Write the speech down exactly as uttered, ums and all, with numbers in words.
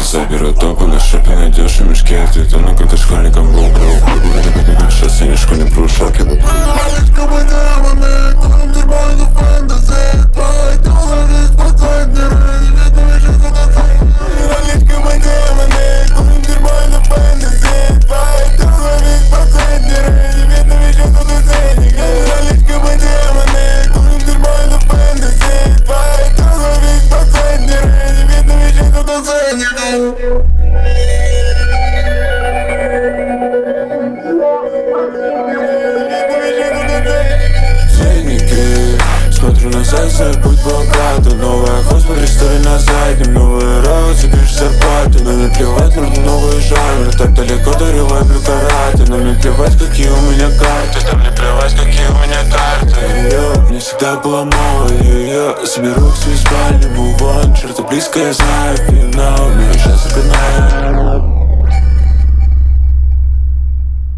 Заберу топы на шопе, найдешь в мешке ответы, но когда школьником был. Сейчас я не школьник, про шоке был. Ценники, смотрю на сайт, свой путь богатый. Новая хоспа, история на заднем. Новый рост, бишь зарплаты. Но мне плевать, нужны новые жанры. Так далеко дарю лайблю караты. Но мне плевать, какие у меня карты. Да мне плевать, какие у меня карты. Йо, мне всегда было мало, йо-йо. Соберу к себе спальню, move on. Черта близко, я знаю финал. Но я сейчас загоняю.